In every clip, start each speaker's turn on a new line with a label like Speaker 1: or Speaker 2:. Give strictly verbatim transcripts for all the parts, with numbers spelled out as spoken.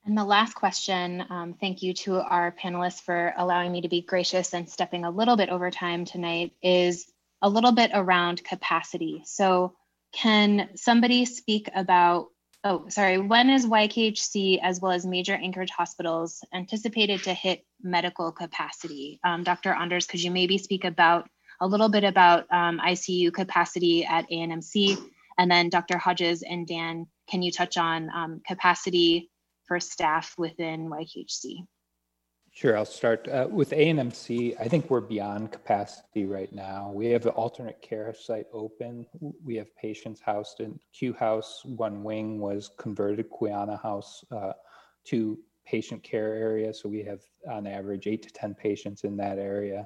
Speaker 1: And the last question, um, thank you to our panelists for allowing me to be gracious and stepping a little bit over time tonight, is a little bit around capacity. So can somebody speak about, oh, sorry, when is Y K H C as well as major Anchorage hospitals anticipated to hit medical capacity? Um, Doctor Anders, could you maybe speak about a little bit about um, I C U capacity at A N M C? And then Doctor Hodges and Dan, can you touch on um, capacity for staff within Y K H C?
Speaker 2: Sure, I'll start uh, with A N M C. I think we're beyond capacity right now. We have an alternate care site open. We have patients housed in Q House. One wing was converted Quiana House uh, to patient care area. So we have on average eight to ten patients in that area.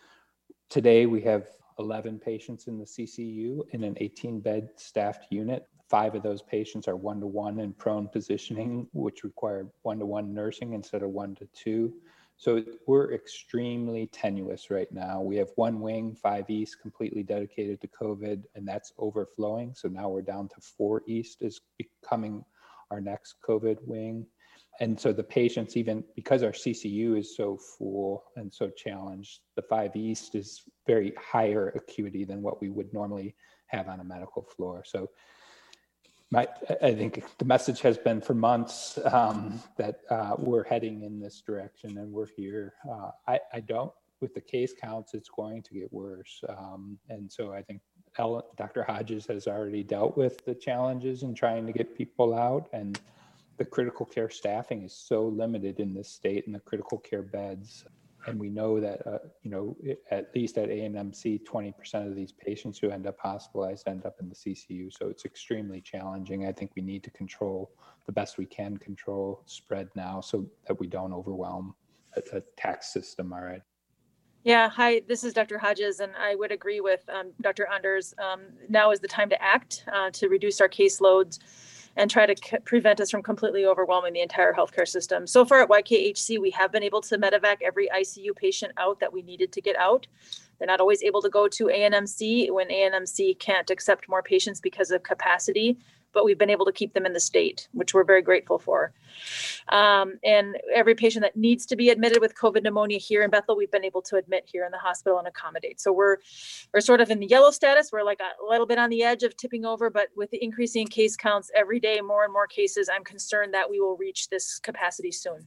Speaker 2: Today we have eleven patients in the C C U in an eighteen bed staffed unit. Five of those patients are one-to-one in prone positioning, which require one-to-one nursing instead of one to two. So we're extremely tenuous right now. We have one wing, five East, completely dedicated to COVID, and that's overflowing. So now we're down to four East is becoming our next COVID wing. And so the patients, even because our C C U is so full and so challenged, the five East is very higher acuity than what we would normally have on a medical floor. So My, I think the message has been for months um, that uh, we're heading in this direction and we're here. Uh, I, I don't, with the case counts, it's going to get worse. Um, and so I think Ellen, Doctor Hodges has already dealt with the challenges in trying to get people out, and the critical care staffing is so limited in this state and the critical care beds. And we know that, uh, you know, at least at A N M C, twenty percent of these patients who end up hospitalized end up in the C C U. So it's extremely challenging. I think we need to control the best we can control spread now so that we don't overwhelm a, a tax system. All right.
Speaker 3: Yeah, hi, this is Doctor Hodges, and I would agree with um, Doctor Anders. Um, now is the time to act uh, to reduce our caseloads and try to c- prevent us from completely overwhelming the entire healthcare system. So far at Y K H C, we have been able to medevac every I C U patient out that we needed to get out. They're not always able to go to A N M C when A N M C can't accept more patients because of capacity, but we've been able to keep them in the state, which we're very grateful for. Um, and every patient that needs to be admitted with COVID pneumonia here in Bethel, we've been able to admit here in the hospital and accommodate. So we're we're sort of in the yellow status. We're like a little bit on the edge of tipping over, but with the increasing case counts every day, more and more cases, I'm concerned that we will reach this capacity soon.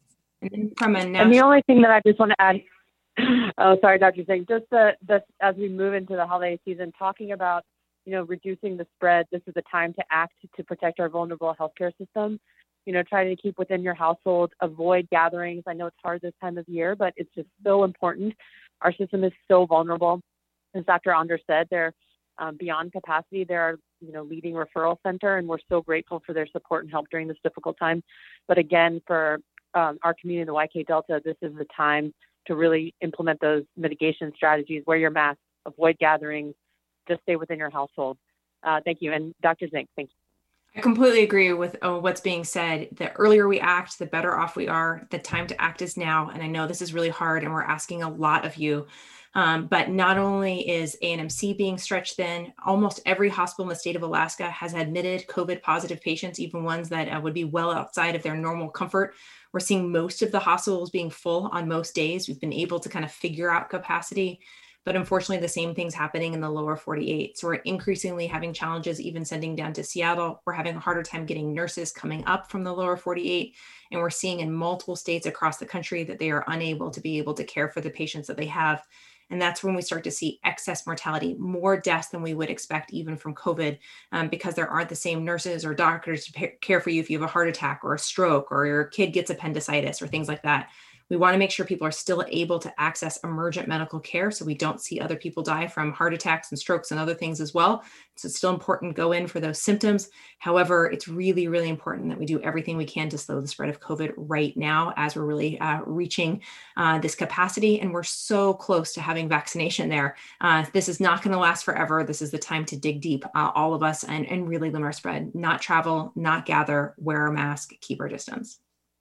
Speaker 4: From a national- and the only thing that I just want to add, oh, sorry, Doctor Singh, just the, the, as we move into the holiday season, talking about, you know, reducing the spread, this is the time to act to protect our vulnerable healthcare system. You know, try to keep within your household, avoid gatherings. I know it's hard this time of year, but it's just so important. Our system is so vulnerable. As Doctor Anders said, they're um, beyond capacity. They're our, you know, leading referral center, and we're so grateful for their support and help during this difficult time. But again, for um, our community in the Y K Delta, this is the time to really implement those mitigation strategies. Wear your mask, avoid gatherings, just stay within your household. Uh, thank you. And Doctor Zink, thank you.
Speaker 5: I completely agree with uh, what's being said. The earlier we act, the better off we are. The time to act is now. And I know this is really hard and we're asking a lot of you. Um, but not only is A N M C being stretched thin, almost every hospital in the state of Alaska has admitted COVID positive patients, even ones that uh, would be well outside of their normal comfort. We're seeing most of the hospitals being full on most days. We've been able to kind of figure out capacity. But unfortunately, the same thing's happening in the lower forty-eight. So we're increasingly having challenges even sending down to Seattle. We're having a harder time getting nurses coming up from the lower forty-eight. And we're seeing in multiple states across the country that they are unable to be able to care for the patients that they have. And that's when we start to see excess mortality, more deaths than we would expect even from COVID, um, because there aren't the same nurses or doctors to care for you if you have a heart attack or a stroke or your kid gets appendicitis or things like that. We want to make sure people are still able to access emergent medical care so we don't see other people die from heart attacks and strokes and other things as well. So it's still important to go in for those symptoms. However, it's really, really important that we do everything we can to slow the spread of COVID right now as we're really uh, reaching uh, this capacity. And we're so close to having vaccination there. Uh, this is not going to last forever. This is the time to dig deep, uh, all of us, and, and really limit our spread, not travel, not gather, wear a mask, keep our distance.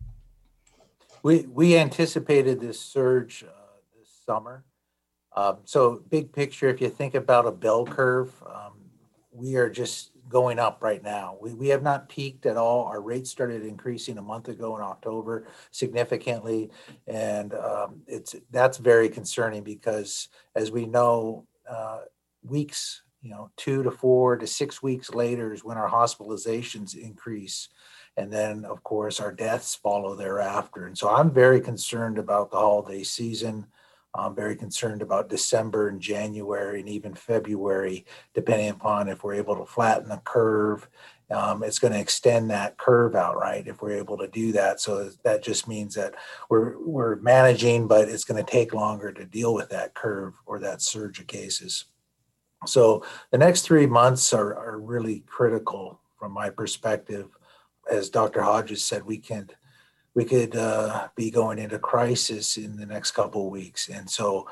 Speaker 6: We we anticipated this surge uh, this summer. Um, so big picture, if you think about a bell curve, um, we are just going up right now. We, we have not peaked at all. Our rates started increasing a month ago in October significantly. And um, it's that's very concerning because, as we know, uh, weeks, you know, two to four to six weeks later is when our hospitalizations increase. And then, of course, our deaths follow thereafter. And so I'm very concerned about the holiday season. I'm very concerned about December and January and even February, depending upon if we're able to flatten the curve. Um, it's going to extend that curve out, right, if we're able to do that. So that just means that we're we're managing, but it's going to take longer to deal with that curve or that surge of cases. So the next three months are, are really critical from my perspective. As Doctor Hodges said, we can we could uh, be going into crisis in the next couple of weeks. And so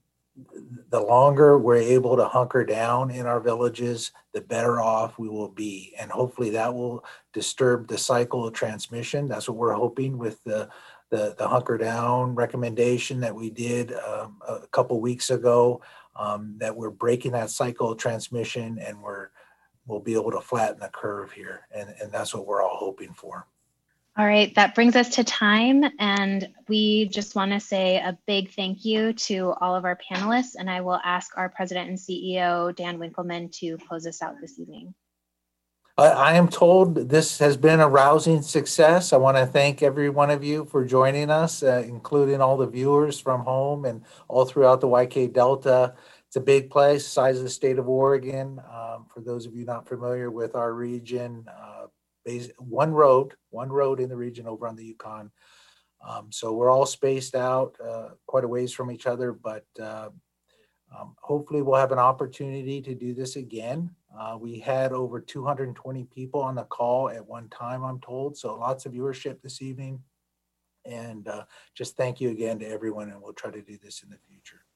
Speaker 6: the longer we're able to hunker down in our villages, the better off we will be. And hopefully that will disturb the cycle of transmission. That's what we're hoping with the, the, the hunker down recommendation that we did um, a couple of weeks ago, um, that we're breaking that cycle of transmission and we're, we'll be able to flatten the curve here. And, and that's what we're all hoping for.
Speaker 1: All right, that brings us to time, and we just want to say a big thank you to all of our panelists, and I will ask our President and C E O, Dan Winkleman, to close us out this evening.
Speaker 6: I, I am told this has been a rousing success. I want to thank every one of you for joining us, uh, including all the viewers from home and all throughout the Y K Delta. It's a big place, size of the state of Oregon. Um, for those of you not familiar with our region, uh, one road, one road in the region over on the Yukon. Um, so we're all spaced out uh, quite a ways from each other, but uh, um, hopefully we'll have an opportunity to do this again. Uh, we had over two hundred twenty people on the call at one time, I'm told. So lots of viewership this evening. And uh, just thank you again to everyone, and we'll try to do this in the future.